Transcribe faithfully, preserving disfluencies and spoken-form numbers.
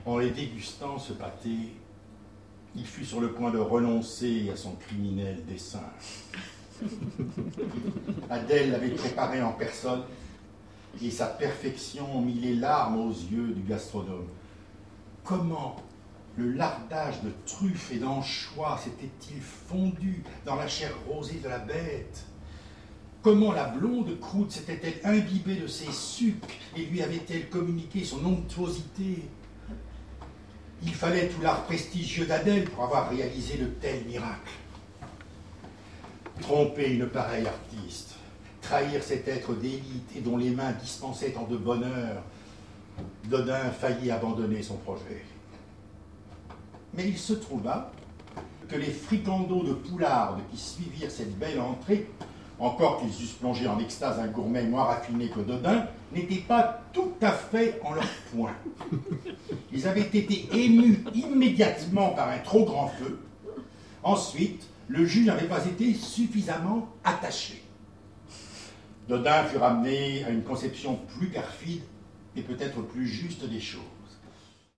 En les dégustant ce pâté, il fut sur le point de renoncer à son criminel dessein. Adèle l'avait préparé en personne et sa perfection mit les larmes aux yeux du gastronome. Comment le lardage de truffes et d'anchois s'était-il fondu dans la chair rosée de la bête? Comment la blonde croûte s'était-elle imbibée de ses sucs et lui avait-elle communiqué son onctuosité? Il fallait tout l'art prestigieux d'Adèle pour avoir réalisé de tels miracles. Tromper une pareille artiste, trahir cet être d'élite et dont les mains dispensaient tant de bonheur, Dodin faillit abandonner son projet. Mais il se trouva que les fricandeaux de poularde qui suivirent cette belle entrée, encore qu'ils eussent plongé en extase un gourmet moins raffiné que Dodin, n'étaient pas tout à fait en leur point. Ils avaient été émus immédiatement par un trop grand feu. Ensuite, le jus n'avait pas été suffisamment attaché. Dodin fut ramené à une conception plus perfide et peut-être plus juste des choses.